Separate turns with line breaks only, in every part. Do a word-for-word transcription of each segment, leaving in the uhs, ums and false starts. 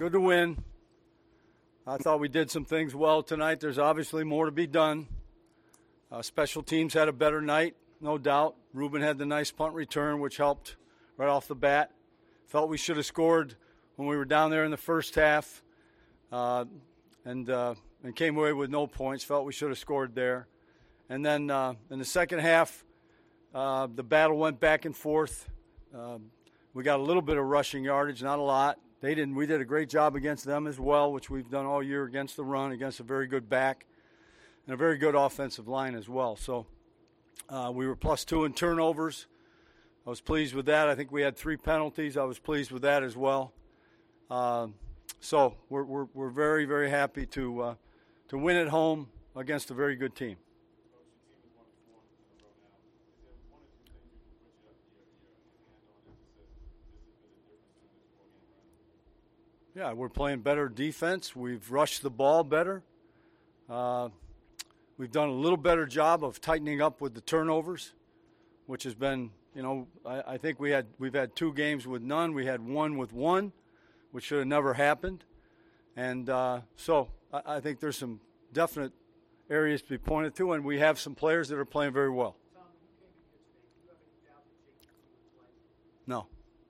good to win. I thought we did some things well tonight. There's obviously more to be done. Uh, special teams had a better night, no doubt. Ruben had the nice punt return, which helped right off the bat. Felt we should have scored when we were down there in the first half, uh, and uh, and came away with no points. Felt we should have scored there. And then uh, in the second half, uh, the battle went back and forth. Uh, we got a little bit of rushing yardage, not a lot. They didn't. We did a great job against them as well, which we've done all year against the run, against a very good back, and a very good offensive line as well. So uh, we were plus two in turnovers. I was pleased with that. I think we had three penalties. I was pleased with that as well. Uh, so we're, we're we're very very happy to uh, to win at home against a very good team. Yeah, we're playing better defense. We've rushed the ball better. Uh, we've done a little better job of tightening up with the turnovers, which has been, you know, I, I think we had we've had two games with none. We had one with one, which should have never happened. And uh, so I, I think there's some definite areas to be pointed to, and we have some players that are playing very well. No.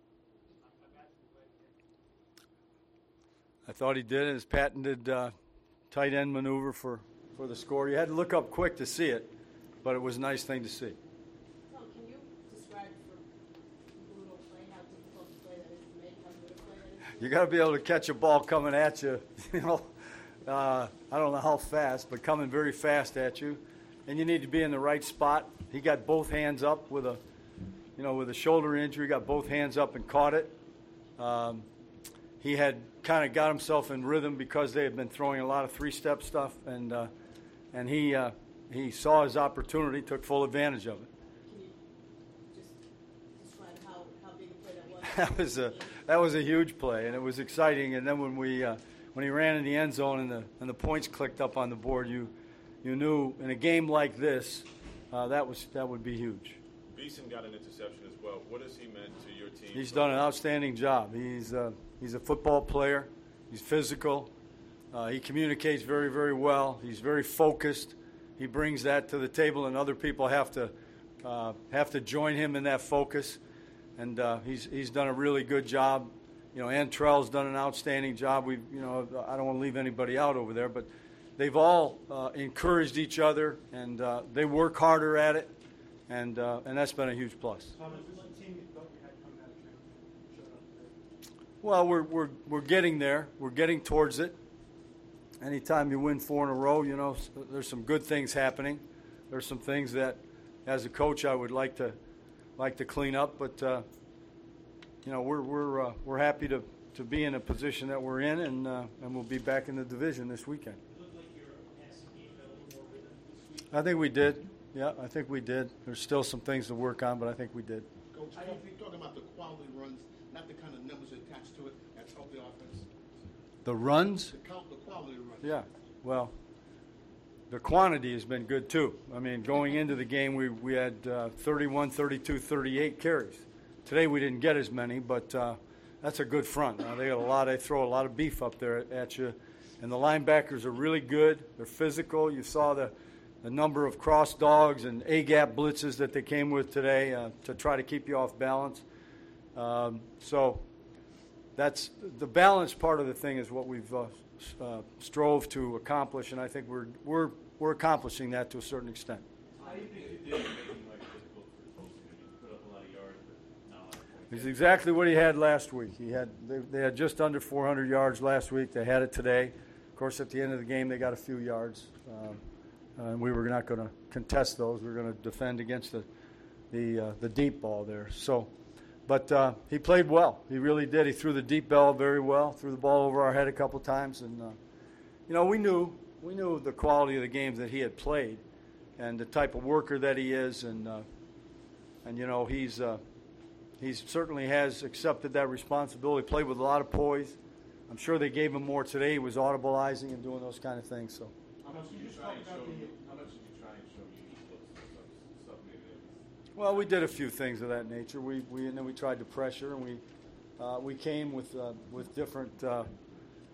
I thought he did his patented uh, tight end maneuver for, for the score. You had to look up quick to see it, but it was a nice thing to see.
Tom, can you describe for people who don't play how difficult a play that is to make, how good a play that is?
You got to be able to catch a ball coming at you. You know, uh, I don't know how fast, but coming very fast at you, and you need to be in the right spot. He got both hands up with a, you know, with a shoulder injury. Got both hands up and caught it. Um, he had kind of got himself in rhythm because they had been throwing a lot of three-step stuff, and uh, and he uh, he saw his opportunity, took full advantage of it.
Can you just describe how, how big a play that was?
That was a that was a huge play, and it was exciting. And then when we uh, when he ran in the end zone and the and the points clicked up on the board, you you knew in a game like this uh, that was that would be huge.
Beeson got an interception as well. What has he meant to your team?
He's done an outstanding job. He's uh, he's a football player. He's physical. Uh, he communicates very, very well. He's very focused. He brings that to the table, and other people have to uh, have to join him in that focus. And uh, he's he's done a really good job. You know, Antrell's done an outstanding job. We, you know, I don't want to leave anybody out over there, but they've all uh, encouraged each other, and uh, they work harder at it, and uh, and that's been a huge plus. Well, we're we're we're getting there. We're getting towards it. Anytime you win four in a row, you know, there's some good things happening. There's some things that, as a coach, I would like to like to clean up. But uh, you know, we're we're uh, we're happy to, to be in a position that we're in, and uh, and we'll be back in the division this weekend.
It looked like your passing game got a little more rhythm this week.
I think we did. Yeah, I think we did. There's still some things to work on, but I think we did.
Coach, I don't think talking about the quality runs, not the kind of numbers attached to it, that's helped the offense.
The runs?
The, count, the quality runs.
Yeah, well, the quantity has been good too. I mean, going into the game, we, we had uh, thirty-one, thirty-two, thirty-eight carries. Today we didn't get as many, but uh, that's a good front. Uh, they got a lot. They throw a lot of beef up there at, at you, and the linebackers are really good. They're physical. You saw the the number of cross dogs and A-gap blitzes that they came with today uh, to try to keep you off balance. Um, so that's the balance part of the thing is what we've uh, uh, strove to accomplish, and I think we're we're we're accomplishing that to a certain extent.
How do you think you did making life difficult for the folks? You put up a lot of yards, but not a lot of points.
It's exactly what he had last week. He had they, they had just under four hundred yards last week. They had it today. Of course, at the end of the game, they got a few yards. Um, and we were not going to contest those. We were going to defend against the the uh, the deep ball there. So, but uh, he played well. He really did. He threw the deep ball very well. Threw the ball over our head a couple times, and uh, you know we knew we knew the quality of the games that he had played, and the type of worker that he is, and uh, and you know he's uh, he's certainly has accepted that responsibility. Played with a lot of poise. I'm sure they gave him more today. He was audibleizing and doing those kind of things. So.
How much did you try and show? How much did you try and show unique looks and stuff? Maybe that was.
Well, we did a few things of that nature. We we and then we tried to pressure, and we uh, we came with uh, with different uh,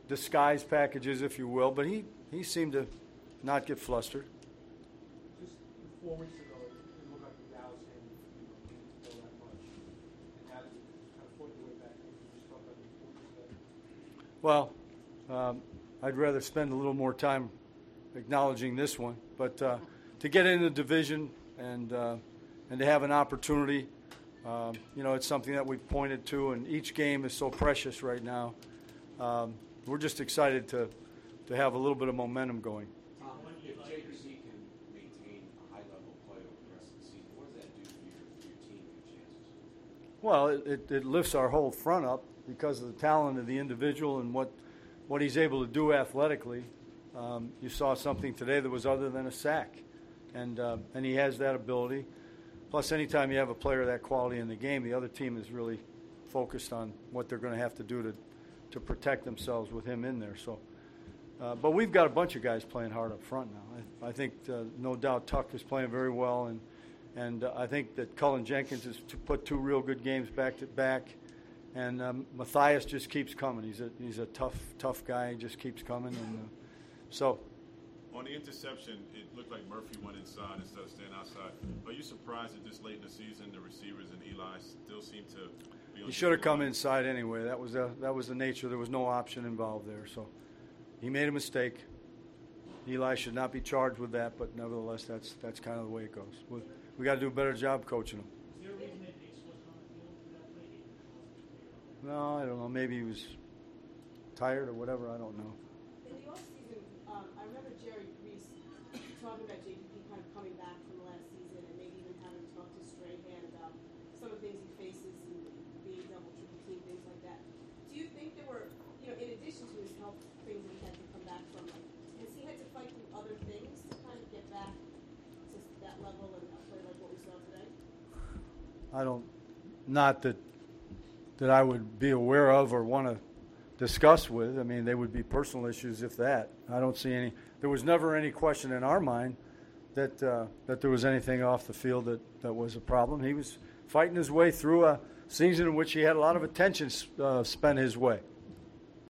disguise packages, if you will, but he, he seemed to not get flustered.
Just four weeks ago, it it looked like the Dallas game, you know, didn't go that much. And now that you kind of fought your way back, and you just talk about the importance of that.
Well, um, I'd rather spend a little more time acknowledging this one, but uh, to get in the division and uh, and to have an opportunity, um, you know, it's something that we've pointed to, and each game is so precious right now. Um, we're just excited to to have a little bit of momentum going.
Tom, if J C can maintain a high level of play over the rest of the season, what does that do for your, for your team and your chances?
Well, it, it, it lifts our whole front up because of the talent of the individual and what what he's able to do athletically. Um, you saw something today that was other than a sack, and uh, and he has that ability. Plus, anytime you have a player of that quality in the game, the other team is really focused on what they're going to have to do to to protect themselves with him in there. So, uh, but we've got a bunch of guys playing hard up front now. I, I think uh, no doubt Tuck is playing very well, and and uh, I think that Cullen Jenkins has to put two real good games back to back. And um, Matthias just keeps coming. He's a he's a tough tough guy. He just keeps coming, and uh, so.
On the interception, it looked like Murphy went inside instead of staying outside. Are you surprised that this late in the season, the receivers and Eli still seem to be on
He should have come
different
inside anyway. That was a, that was the nature. There was no option involved there. So he made a mistake. Eli should not be charged with that, but nevertheless, that's that's kind of the way it goes. We, we got to do a better job coaching him.
Is there a reason that Hicks wasn't on the field for that play?
No, I don't know. Maybe he was tired or whatever. I don't know.
In the offseason, um, I remember Jerry Reese talking about J P P kind of coming back from last season and maybe even having talked to Strahan about some of the things he faces and being double, triple team, things like that. Do you think there were, you know, in addition to his health things that he had to come back from, like, has he had to fight through other things to kind of get back to that level and play like what we saw today?
I don't, not that that I would be aware of or want to discuss with. I mean, they would be personal issues if that. I don't see any. There was never any question in our mind that uh, that there was anything off the field that, that was a problem. He was fighting his way through a season in which he had a lot of attention uh, spent his way.